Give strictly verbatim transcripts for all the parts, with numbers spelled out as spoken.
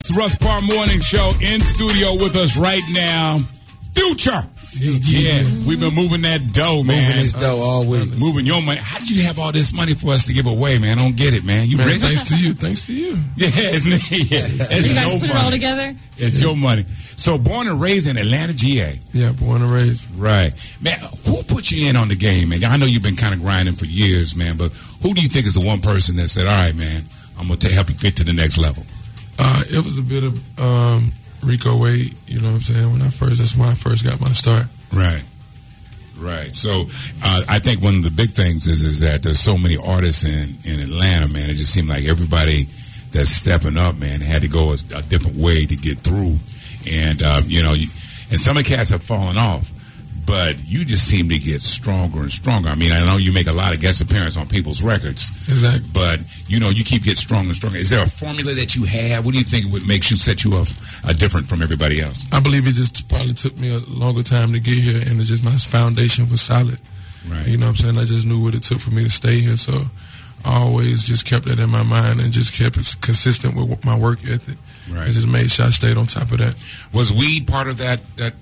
It's the Russ Parr Morning Show. In studio with us right now, Future. Yeah, we've been moving that dough, man. Moving this dough all week. Moving your money. How did you have all this money for us to give away, man? I don't get it, man. You man, rich? Thanks to you. Thanks to you. Yeah, it's, yeah, it's you guys your put money. it all together? It's your money. So born and raised in Atlanta, G A. Yeah, born and raised. Right. Man, who put you in on the game, man? I know you've been kind of grinding for years, man, but who do you think is the one person that said, all right, man, I'm going to help you get to the next level? Uh, it was a bit of um, Rico Wade, you know what I'm saying? When I first, that's when I first got my start. Right. Right. So uh, I think one of the big things is is that there's so many artists in, in Atlanta, man. It just seemed like everybody that's stepping up, man, had to go a, a different way to get through. And, uh, you know, you, and some of the cats have fallen off, but you just seem to get stronger and stronger. I mean, I know you make a lot of guest appearances on people's records. Exactly. But, you know, you keep getting stronger and stronger. Is there a formula that you have? What do you think would makes you set you up uh, different from everybody else? I believe it just probably took me a longer time to get here, and it's just my foundation was solid. Right. You know what I'm saying? I just knew what it took for me to stay here, so I always just kept that in my mind and just kept it consistent with my work ethic. Right. And just made sure I stayed on top of that. Was weed part of that? That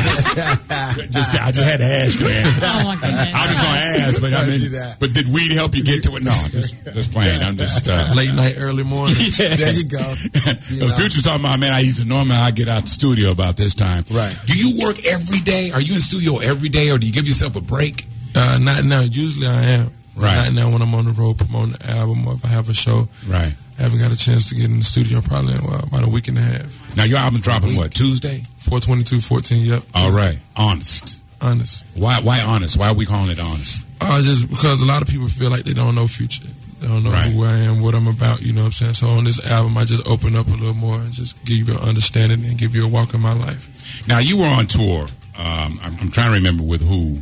just, I just had to ask, man. Oh my goodness! I was going to ask, but I mean, but did weed help you get to it? No, I'm just, just playing. I'm just uh, late night, early morning. Yeah. There you go. You the know. Future's talking about, man, I used to normally I get out the studio about this time. Right. Do you work every day? Are you in studio every day, or do you give yourself a break? Uh, not now. Usually I am. Right. Not now when I'm on the road promoting the album or if I have a show. Right. I haven't got a chance to get in the studio probably in well, about a week and a half. Now your album dropping what, Tuesday? four twenty-two fourteen, yep. All right. Honest. Honest. Why? Why honest? Why are we calling it honest? Uh, just because a lot of people feel like they don't know Future. They don't know Right. who I am, what I'm about, you know what I'm saying? So on this album, I just open up a little more and just give you an understanding and give you a walk in my life. Now you were on tour. Um, I'm, I'm trying to remember with who,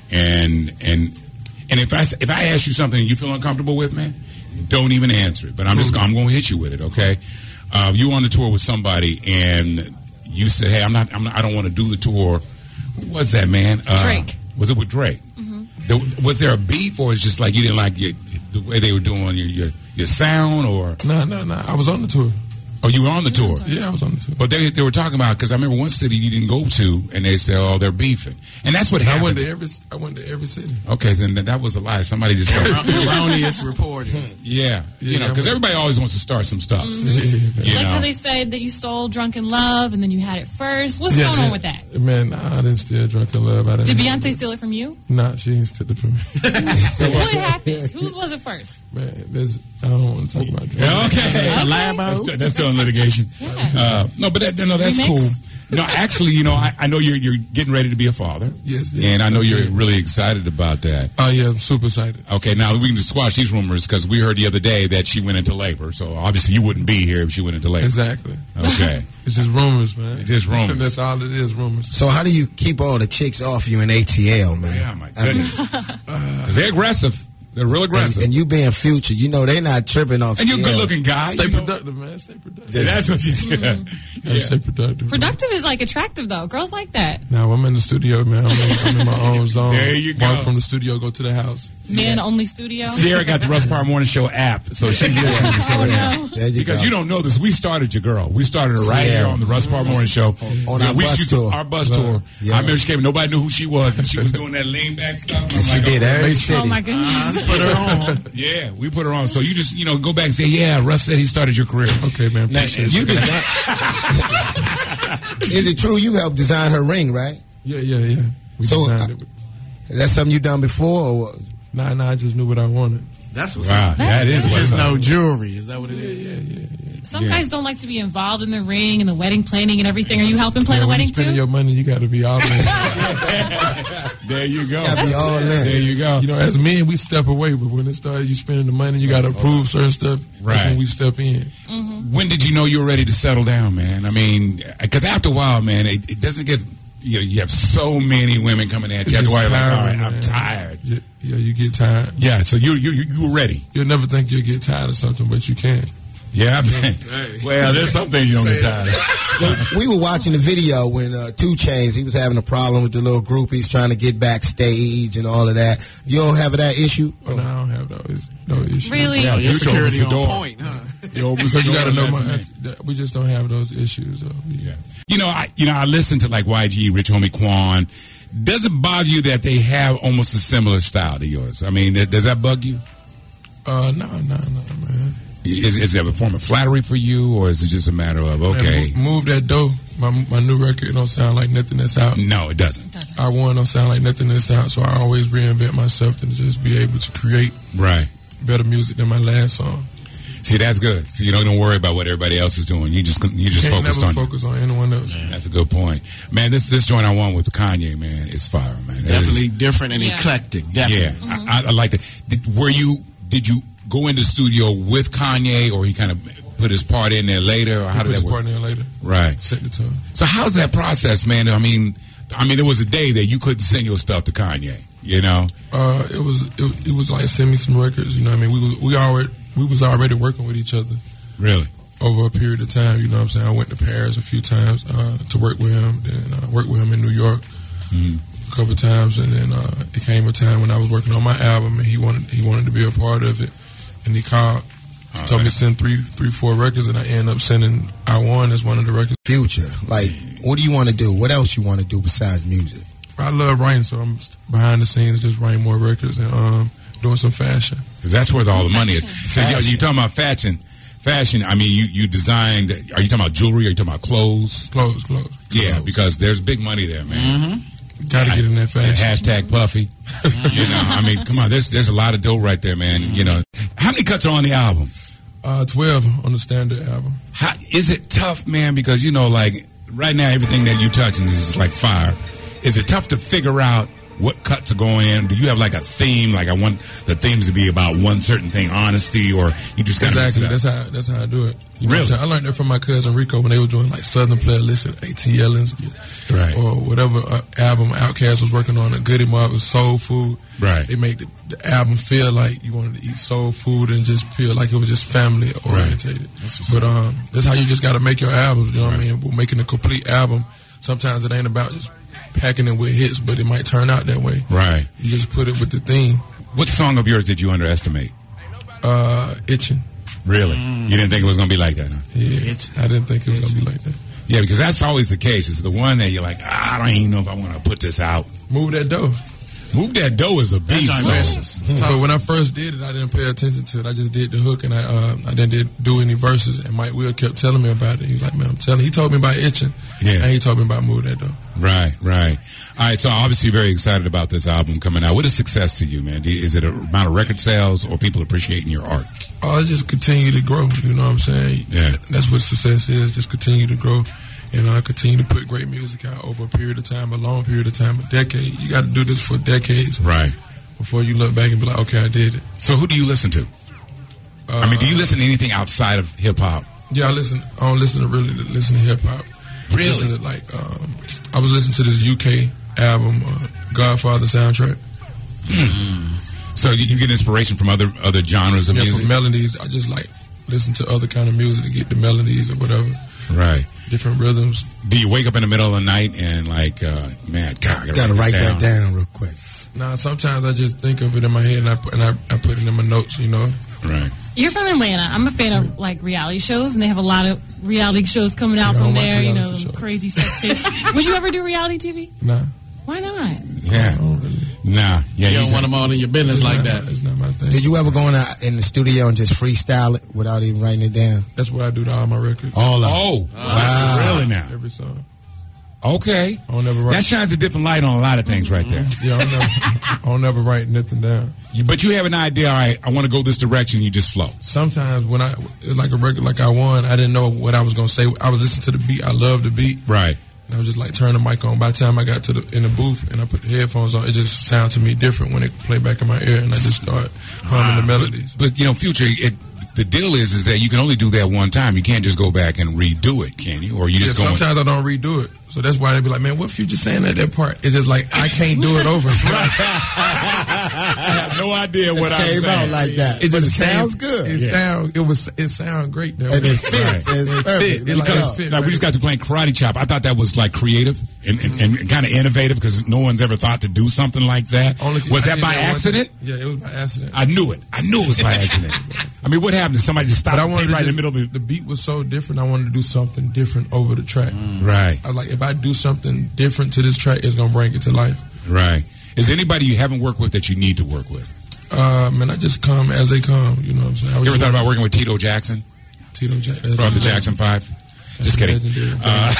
and and and if I if I ask you something you feel uncomfortable with, man, don't even answer it. But I'm just I'm going to hit you with it, okay? Uh, you were on the tour with somebody, and you said, "Hey, I'm not. I'm not I don't want to do the tour." Who was that, man? Uh, Drake. Was it with Drake? Mm-hmm. There, was there a beef, or it's just like you didn't like your, the way they were doing your your, your sound, or? No, no, no. I was on the tour. Oh, you were on the tour? Yeah, I was on the tour. But they they were talking about, because I remember one city you didn't go to, and they said, "Oh, they're beefing," and that's what I happened. went to every. I went to every city. Okay, then that was a lie. Somebody just erroneous reporting. Yeah, you Yeah, know, because I everybody always wants to start some stuff. Mm-hmm. You Like know? how they said that you stole Drunken Love and then you had it first. What's Yeah, going yeah. on with that? Man, nah, I didn't steal Drunken Love. I didn't. Did Beyonce steal it from you? Nah, she didn't steal it from me. So what happened? Whose was it first? Man, there's. I don't want to talk about Drake. Yeah, okay, Okay. That's, still, that's still in litigation. Yeah. Uh, no, but that, no, that's Remix? cool. No, actually, you know, I, I know you're you're getting ready to be a father. Yes, yes. And I know you're really excited about that. Oh yeah, I'm super excited. Okay, now we can just squash these rumors because we heard the other day that she went into labor. So obviously you wouldn't be here if she went into labor. Exactly. Okay. It's just rumors, man. It's just rumors. That's all it is, rumors. So how do you keep all the chicks off you in A T L, man? Yeah, my goodness. Because they're aggressive. They're real aggressive. And, and you being Future, you know they're not tripping off. And you're a C L. good-looking guy. Stay you know. productive, man. Stay productive. Yeah, that's what you do. Gotta Yeah. stay productive. Productive is like attractive though. Girls like that. Now I'm in the studio, man. I'm in, I'm in my own zone. There you go. Walk from the studio, go to the house. Men only studio. Sierra got the Russ Parr Morning Show app, so she can Oh no. There you Because go. you don't know this, we started your girl. We started her right Sierra. here on the Russ Parr Morning Show. On Yeah, our we bus used to- tour. Our bus Right. tour. Yeah. I remember she came, nobody knew who she was, and she was doing that lean back stuff. And I'm She like, did oh, every city. Oh my goodness. put her on. Yeah, we put her on. So you just, you know, go back and say, yeah, Russ said he started your career. Okay, man. Now, Appreciate you you. design. Is it true you helped design her ring, right? Yeah, yeah, yeah. We So, designed uh, it. Is that something you done before? Or what? Nah, nah. I just knew what I wanted. That's what's Wow, up. that is good. what's Just up. no jewelry. Is that what it is? Yeah, yeah, yeah. Some Yeah. guys don't like to be involved in the ring and the wedding planning and everything. Are you helping plan Man, the when you wedding spending too? your money, you got to be all in. There you go. Gotta be all in. There you go. You know, as men, we step away, but when it started, you spending the money, you got to approve certain stuff. Right. That's when we step in. When did you know you were ready to settle down, man? I mean, because after a while, man, it, it doesn't get, you know, you have so many women coming at you. After a while, you're like, all right, I'm man. tired. Yeah, yeah, you get tired. Yeah, so you you you were ready. You'll never think you'll get tired of something, but you can. Yeah, man. Well, there's some things you don't get tired of. Well, we were watching the video when uh, two Chainz, he was having a problem with the little groupies trying to get backstage and all of that. You don't have that issue? But no, I don't have no, it's, no issue. Really? Yeah, Your Future opens security the on door. point, huh? Yo, because you got to know my. man. That we just don't have those issues. Though. Yeah. You know, I you know I listen to like Y G, Rich Homie Quan. Does it bother you that they have almost a similar style to yours? I mean, does that bug you? Uh, no, no, no, man. Is is it a form of flattery for you, or is it just a matter of okay? Man, move that dough. My my new record don't sound like nothing that's out. No, it doesn't. It doesn't. I one don't sound like nothing that's out. So I always reinvent myself to just be able to create Right. better music than my last song. See, that's good. So you don't, don't worry about what everybody else is doing. You just you just Can't focused never on. focus on anyone else. That's a good point, man. This this joint I won with Kanye, man, is fire, man. That Definitely is- different and Yeah. eclectic. Definitely. yeah, Mm-hmm. I, I, I like that. Did, were you? Did you go into the studio with Kanye, or he kind of put his part in there later, or how Put did his that work? partner in later. Right. Sent it to him. So how's that process, man? I mean, I mean, there was a day that you couldn't send your stuff to Kanye. You know? Uh, it was it, it was like send me some records. You know what I mean? We was we already we was already working with each other Really? over a period of time. You know what I'm saying? I went to Paris a few times uh, to work with him. Then I worked with him in New York Mm. a couple of times, and then uh, it came a time when I was working on my album, and he wanted he wanted to be a part of it, and he called. He All told me right. to send three, three, four records, and I ended up sending I One as one of the records. Future, like, what do you want to do? What else you want to do besides music? I love writing, so I'm behind the scenes just writing more records and um, doing some fashion. Because that's where all the money is. So Fashion. yo, you talking about fashion? Fashion. I mean, you you designed. Are you talking about jewelry? Are you talking about clothes? Clothes, clothes. Yeah, because there's big money there, man. Got to get in that fashion. Hashtag Puffy. You know, I mean, come on. There's there's a lot of dough right there, man. You know, how many cuts are on the album? Uh, twelve on the standard album. How, is it tough, man? Because you know, like right now, everything that you touching is like fire. Is it tough to figure out what cuts are going in? Do you have like a theme? Like I want the themes to be about one certain thing, honesty, or you just got Exactly. to That's how that's how I do it. You know Really? what I'm saying? I learned that from my cousin Rico when they were doing like Southern Playlist at A T L's, Right. or whatever uh, album Outkast was working on. A Goody Mob was soul food. Right. They made the, the album feel like you wanted to eat soul food and just feel like it was just family orientated. But um, that's how you just got to make your albums. You know what I mean? We're making a complete album. Sometimes it ain't about just packing it with hits, but it might turn out that way. Right. You just put it with the theme. What song of yours did you underestimate? Uh, itching. Really? You didn't think it was going to be like that, huh? Yeah, I didn't think it was gonna be like that. Yeah, because that's always the case. It's the one that you're like, ah, I don't even know if I want to put this out. Move that dough. Move That Dough is a beast. That's though. ambitious. But when I first did it, I didn't pay attention to it. I just did the hook, and I uh, I didn't did, do any verses. And Mike Will kept telling me about it. He's like, man, I'm telling. He told me about itching. Yeah. And he told me about Move That Dough. Right, right. All right, so obviously you're very excited about this album coming out. What is success to you, man? Do you- Is it a amount of record sales or people appreciating your art? Oh, I just continue to grow. You know what I'm saying? Yeah. That's what success is. Just continue to grow. And I uh, continue to put great music out over a period of time, a long period of time, a decade. You got to do this for decades Right. before you look back and be like, okay, I did it. So who do you listen to? Uh, I mean, do you listen to anything outside of hip hop? Yeah, I listen. I don't listen to really listen to hip hop. Really? Listen to like um, I was listening to this U K album, uh, Godfather soundtrack. So you, you get inspiration from other other genres of Yeah, music? for melodies, I just like listen to other kind of music to get the melodies or whatever, Right. different rhythms. Do you wake up in the middle of the night and like, uh, man, God, I gotta, Got to write this that down real quick. Now, sometimes I just think of it in my head and I put, and I, I put it in my notes. You know, Right. You're from Atlanta. I'm a fan of like reality shows, and they have a lot of reality shows coming out Yeah, I from watch there. You know, reality shows. crazy sex tapes. Would you ever do reality T V? nah, Why not? Yeah. I don't really. Nah. Yeah. You he's don't a- want them all in your business It's like not- that. It's not my thing. Did you ever go in, a, in the studio and just freestyle it without even writing it down? That's what I do to all my records. All of it. Oh. Wow. Really now? Every song. Okay. I don't never write. That shines a different light on a lot of things right there. Yeah, I'll never, I'll never write nothing down. You- But you have an idea, all right, I want to go this direction, you just flow. Sometimes when I it's like a record like I won, I didn't know what I was gonna say. I was listening to the beat. I love the beat. Right. And I was just like turn the mic on. By the time I got to the in the booth and I put the headphones on, it just sounded to me different when it play back in my ear, and I just start humming the melodies. But, you know, Future, it, the deal is is that you can only do that one time. You can't just go back and redo it, can you? Or you Yeah, just go. sometimes I don't redo it, so that's why they be like, "Man, what Future saying at that part?" It's just like I can't do it over. I have no idea what I came out like that. It but just it sounds came- good. It Yeah. sound it was it sound great though. And it fits. Right. It's It perfect. fit. It like- Because- it fit. Now, we just got to playing Karate Chop. I thought that was like creative and, and, and kind of innovative because no one's ever thought to do something like that. Only- was I that did by one accident? time. Yeah, it was by accident. I knew it. I knew it was by accident. I mean, what happened? Somebody just stopped But I the wanted tape to right in the just- middle of the beat was so different. I wanted to do something different over the track. it. Right, I was like, if I do something different to this track, it's gonna bring it to life. right. Is there anybody you haven't worked with that you need to work with? Uh, man, I just come as they come. You know what I'm saying? I was You ever just thought about working with Tito Jackson Tito Jackson from the Jackson Five? Just kidding. Uh,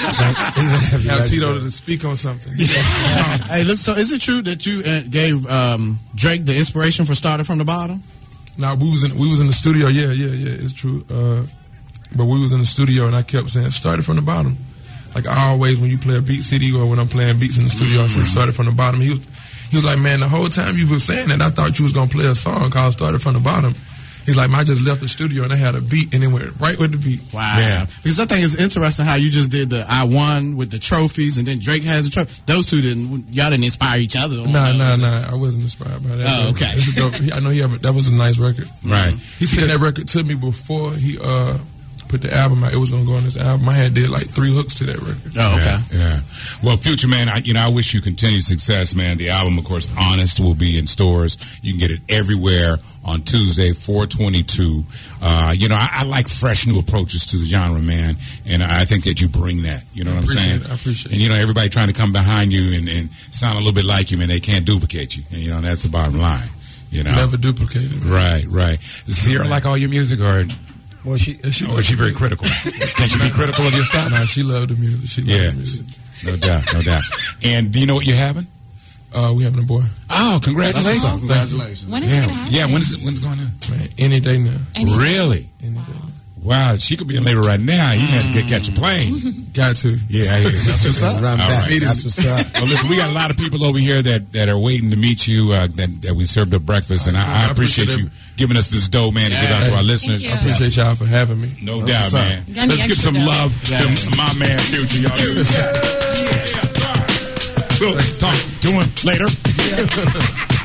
Have Tito to speak on something. Hey, look. So, is it true that you uh, gave um, Drake the inspiration for "Started from the Bottom"? Nah, we was in we was in the studio. Yeah, yeah, yeah. It's true. Uh, but we was in the studio, and I kept saying, "Started from the bottom." Like I always, when you play a beat C D or when I'm playing beats in the studio, I say, "Started from the bottom." He was he was like, "Man, the whole time you were saying that, I thought you was gonna play a song called "Started from the Bottom." He's like, "Man, I just left the studio and I had a beat, and it went right with the beat." Wow. Yeah. Because I think it's interesting how you just did the I won with the trophies, and then Drake has the trophy. Those two didn't. Y'all didn't inspire each other. on Nah, those. nah, nah. I wasn't inspired by that. Oh, okay. It's a dope- he- I know he have a, that was a nice record. right. He sent that record to me before he uh, put the album out. It was gonna go on this album. I had did like three hooks to that record. Oh, okay. Yeah, yeah. Well, Future, man, I, you know, I wish you continued success, man. The album, of course, Honest, will be in stores. You can get it everywhere on Tuesday, four twenty-two. Uh, you know, I, I like fresh new approaches to the genre, man, and I think that you bring that. You know I what I'm appreciate saying? it. I appreciate And, you know, everybody trying to come behind you and, and sound a little bit like you, man, they can't duplicate you. And, you know, that's the bottom line. You know? Never duplicated. Man. Right, right. Does Sierra like all your music, or, Well, she, she or is she very critical? Can she be critical of your stuff? Nah, she loved the music. She loved Yeah. the music. No doubt, no doubt. And do you know what you're having? Uh, we having a boy. Oh, congratulations. Congratulations. When is it Yeah, gonna happen? yeah. When is it? When's it going on? Man, any day now. Any- Really? Any day now. Wow, she could be in labor right now. You have to get catch a plane. Got to. Yeah, I hear you. That's what's Run All back. right. That's what's up. Well, listen, we got a lot of people over here that, that are waiting to meet you. Uh, that, that we served up breakfast, and I, I I appreciate appreciate you giving us this dough, man, to give out to our listeners. you. I appreciate y'all for having me. No doubt, what's up. man. Got any Let's give extra some dough? love to my man Future, y'all. Yeah. We'll talk to him later.